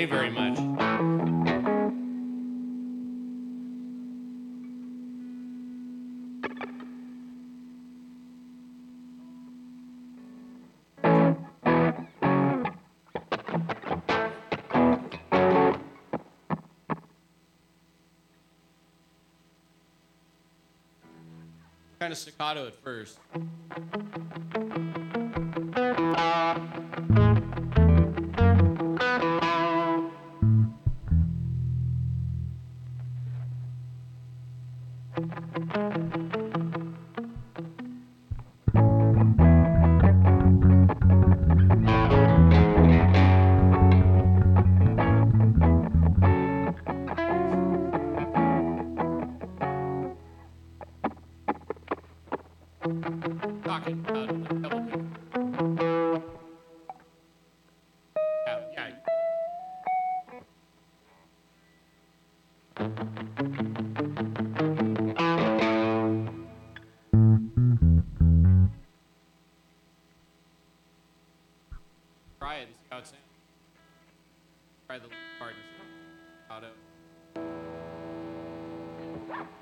play very much. Kind of staccato at first. Talking about like double kick. Yeah. Try it and see how it sounds. Try the lead part and see how it sounds.